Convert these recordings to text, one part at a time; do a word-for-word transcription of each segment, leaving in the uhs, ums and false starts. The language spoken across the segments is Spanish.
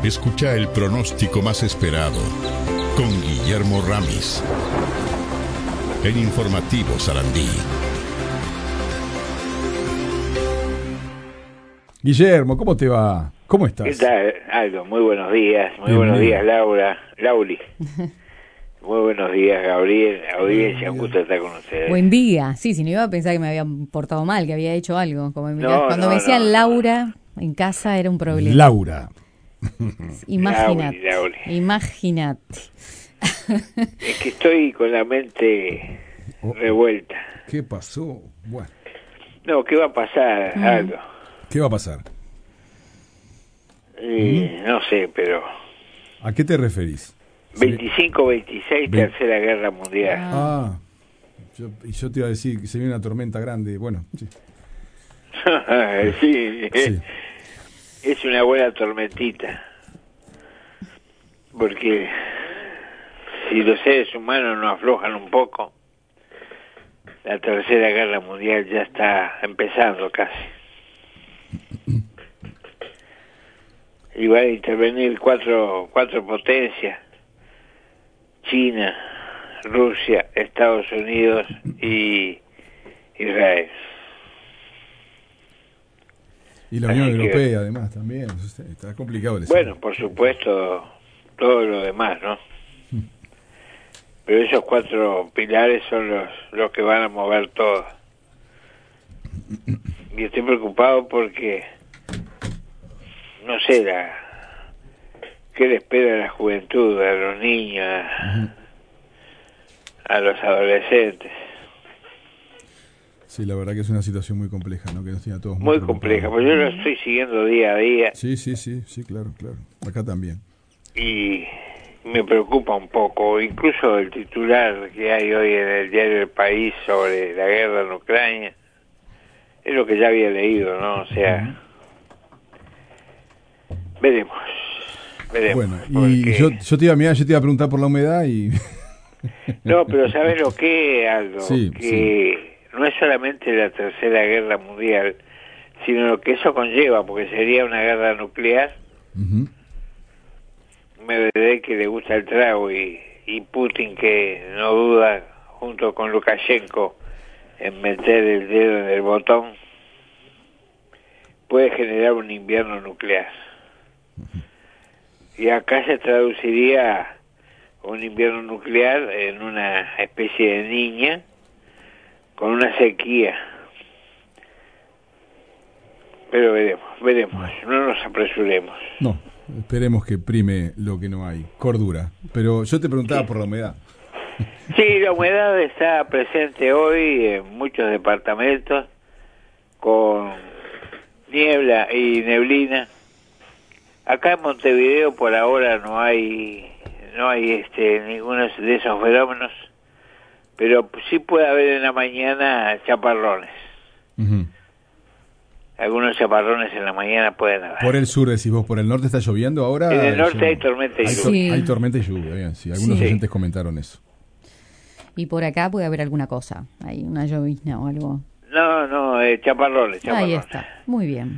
Escucha el pronóstico más esperado con Guillermo Ramis en Informativo Sarandí. Guillermo, ¿cómo te va? ¿Cómo estás? ¿Qué tal, Aldo? Muy buenos días. Muy Bienvenido. buenos días, Laura. Lauri. Muy buenos días, Gabriel. Audiencia, un gusto estar con ustedes. Buen día. Sí, si no iba a pensar que me había portado mal, que había hecho algo. Como me mirás, No, cuando no, me decían no, Laura en casa era un problema. Laura. Imagínate. Lauri, Lauri. Imagínate. Es que estoy con la mente Oh. revuelta. ¿Qué pasó? Bueno, No, ¿qué va a pasar, Mm. Aldo? ¿qué va a pasar? Eh, No sé, pero ¿A qué te referís? veinticinco veintiséis, Ve- Tercera Guerra Mundial. Ah, yo, y yo te iba a decir que se viene una tormenta grande. Bueno, sí. sí, Sí. es una buena tormentita. Porque si los seres humanos no aflojan un poco, la Tercera Guerra Mundial ya está empezando casi. Y van a intervenir cuatro, cuatro potencias: China, Rusia, Estados Unidos y Israel. Y la Unión Así que- Europea, además, también. Está complicado el Bueno, por supuesto, todo lo demás, ¿no? Pero esos cuatro pilares son los, los que van a mover todo. Y estoy preocupado porque, no sé, la, qué le espera a la juventud, a los niños, a, a los adolescentes. Sí, la verdad que es una situación muy compleja, ¿no? Que nos tiene a todos muy, Muy preocupados. compleja, porque yo lo estoy siguiendo día a día Sí, sí, sí, sí, claro, claro. Acá también. y me preocupa un poco, incluso el titular que hay hoy en el diario El País sobre la guerra en Ucrania, es lo que ya había leído, ¿no? O sea, veremos, veremos. Bueno, y porque- yo, yo te iba, mirá, yo te iba a preguntar por la humedad y... No, pero ¿sabes lo que, Aldo? Sí, que no es solamente la Tercera Guerra Mundial, sino lo que eso conlleva, porque sería una guerra nuclear. Ujú. Medvedev, que le gusta el trago, y, y Putin, que no duda, junto con Lukashenko, en meter el dedo en el botón, puede generar un invierno nuclear. Y acá se traduciría un invierno nuclear en una especie de niña con una sequía. Pero veremos, veremos, no nos apresuremos. No, esperemos que prime lo que no hay, cordura. Pero yo te preguntaba Sí. por la humedad. Sí, la humedad está presente hoy en muchos departamentos, con niebla y neblina. Acá en Montevideo por ahora no hay no hay este ninguno de esos fenómenos, pero sí puede haber en la mañana chaparrones. Ujú. Algunos chaparrones en la mañana pueden haber. Por el sur, decís vos, por el norte está lloviendo ahora. En el norte Yo- hay tormenta y hay, lluvia. tor- Sí. hay tormenta y lluvia, bien, sí. Algunos Sí. oyentes comentaron eso. Y por acá puede haber alguna cosa. Hay una llovizna o algo. No, no, eh, chaparrones, Ahí chaparrones. está. Muy bien.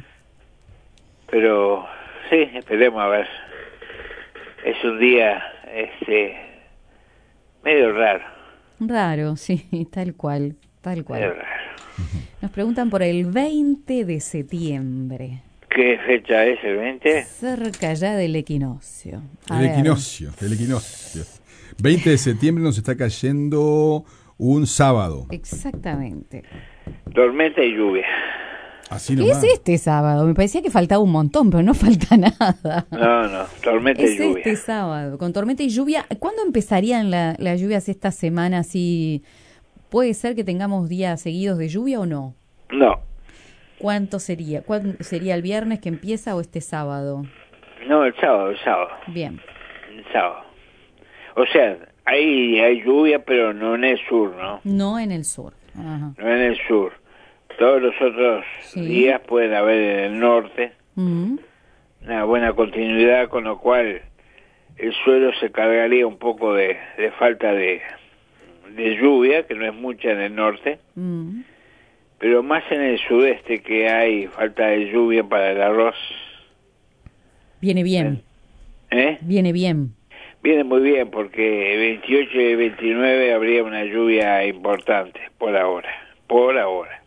Pero sí, esperemos a ver. Es un día este medio raro, Raro, sí, tal cual. Tal medio cual. raro. Nos preguntan por el veinte de septiembre. ¿Qué fecha es el veinte? Cerca ya del equinoccio. A El ver. equinoccio, el equinoccio. veinte de septiembre nos está cayendo un sábado. Exactamente. Tormenta y lluvia. Así ¿Qué nomás. es este sábado? Me parecía que faltaba un montón, pero no falta nada. No, no, tormenta y Es lluvia. este sábado, con tormenta y lluvia. ¿Cuándo empezarían la- las lluvias esta semana? Si ¿puede ser que tengamos días seguidos de lluvia o no? No, ¿Cuánto sería? ¿Cuándo sería el viernes que empieza o este sábado? no, el sábado, el sábado, Bien. el sábado. O sea, hay, hay lluvia, pero no en el sur, ¿no? No en el sur. Ajá. No en el sur. Todos los otros Sí. días pueden haber en el norte Mm. una buena continuidad, con lo cual el suelo se cargaría un poco de, de falta de, de lluvia, que no es mucha en el norte, Mm. pero más en el sudeste, que hay falta de lluvia para el arroz. Viene bien. ¿Eh? Viene bien. Viene muy bien porque el veintiocho y el veintinueve habría una lluvia importante, por ahora, por ahora.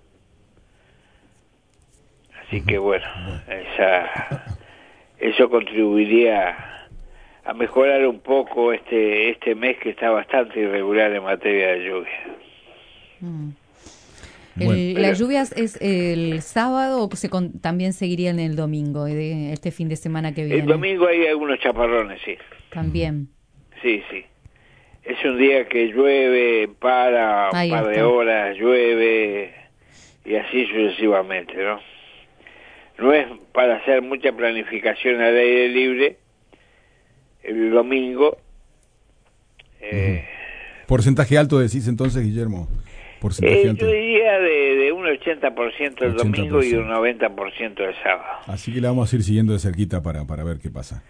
Así que bueno, esa, eso contribuiría a mejorar un poco este este mes que está bastante irregular en materia de lluvia. Mm. El, Bueno. ¿Las lluvias es el sábado o se con, también seguirían el domingo, de este fin de semana que viene? El domingo hay algunos chaparrones, sí. También. Sí, sí. Es un día que llueve, para un Ahí par de está. horas, llueve y así sucesivamente, ¿no? No es para hacer mucha planificación al aire libre el domingo. Eh, Porcentaje alto decís entonces, Guillermo. Porcentaje eh, alto. yo diría de, de un ochenta por ciento el ochenta por ciento. domingo y un noventa por ciento el sábado. Así que la vamos a ir siguiendo de cerquita para, para ver qué pasa.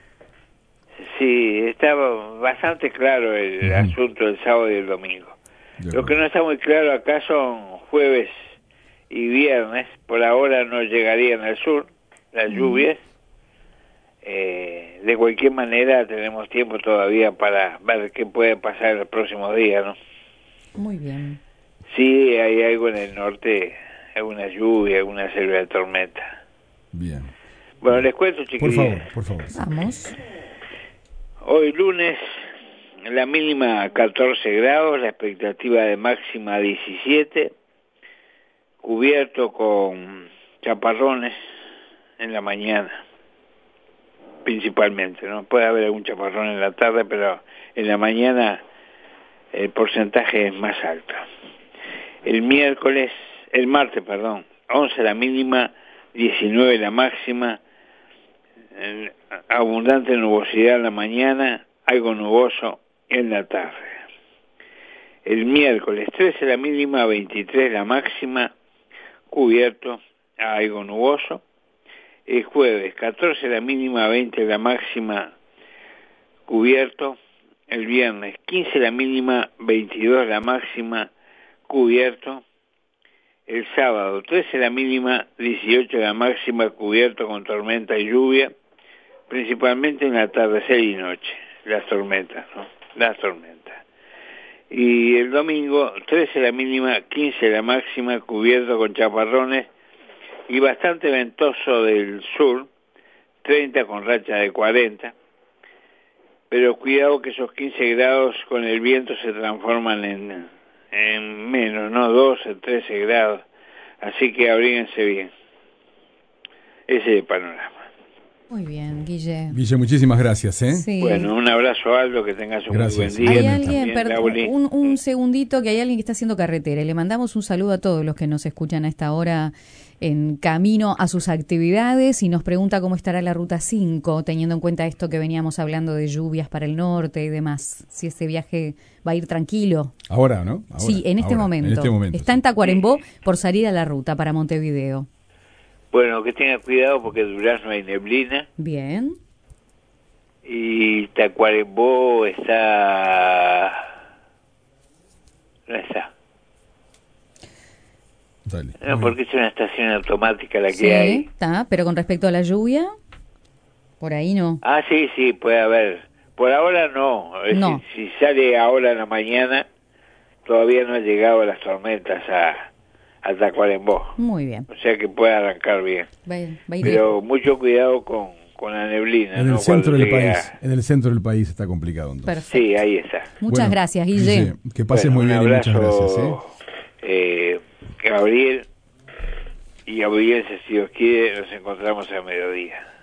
Sí, está bastante claro el Ujú. asunto del sábado y el domingo. De Lo que acuerdo. no está muy claro acá son jueves y viernes. Por ahora no llegarían al sur las lluvias. Eh, de cualquier manera tenemos tiempo todavía para ver qué puede pasar en los próximos días, ¿no? Muy bien. Sí, hay algo en el norte, alguna lluvia, alguna severa tormenta. Bien. Bueno, les cuento, Por chiquillos. favor, por favor. Vamos. Hoy lunes, la mínima catorce grados, la expectativa de máxima diecisiete, cubierto con chaparrones en la mañana, principalmente, ¿no? Puede haber algún chaparrón en la tarde, pero en la mañana el porcentaje es más alto. El miércoles, el martes, perdón, once la mínima, diecinueve la máxima, eh, abundante nubosidad en la mañana, algo nuboso en la tarde. El miércoles, trece la mínima, veintitrés la máxima, cubierto, algo nuboso. El jueves, catorce la mínima, veinte la máxima, cubierto. El viernes, quince la mínima, veintidós la máxima, cubierto. El sábado, trece la mínima, dieciocho la máxima, cubierto con tormenta y lluvia, principalmente en atardecer y noche, las tormentas, ¿no? Las tormentas. Y el domingo, trece la mínima, quince la máxima, cubierto con chaparrones y bastante ventoso del sur, treinta con racha de cuarenta, pero cuidado que esos quince grados con el viento se transforman en, en menos, ¿no? doce, trece grados, así que abríguense bien. Ese es el panorama. Muy bien, Guille. Guille, muchísimas gracias, ¿eh? Sí. Bueno, un abrazo, Aldo, que tengas un Gracias. muy buen día. Hay Igualmente. alguien, También, perdón, Lauri. un, un segundito, que hay alguien que está haciendo carretera. Y le mandamos un saludo a todos los que nos escuchan a esta hora en camino a sus actividades y nos pregunta cómo estará la ruta cinco, teniendo en cuenta esto que veníamos hablando de lluvias para el norte y demás. Si ese viaje va a ir tranquilo. Ahora, ¿no? Ahora, sí, en este ahora, momento. En este momento. Está sí. en Tacuarembó por salir a la ruta para Montevideo. Bueno, que tenga cuidado porque en Durazno hay neblina Bien. y Tacuarembó está... no está. Dale. No, Muy porque es una estación automática la que Sí, hay. está. Pero con respecto a la lluvia, por ahí no. Ah, sí, sí, puede haber. Por ahora no. Es No. decir, si sale ahora en la mañana, todavía no han llegado las tormentas a, a Tacuarembó. Muy bien. O sea que puede arrancar bien. Va, a- va a ir Pero mucho cuidado con, con la neblina. En ¿no? el centro Cuando del llegue país, a- en el centro del país está complicado entonces. perfecto. Sí, ahí está. Muchas Bueno, gracias, Guille. que pases Bueno, muy bien un y muchas abrazo, gracias, ¿eh? eh, Gabriel y audiencia, si Dios quiere, nos encontramos a mediodía.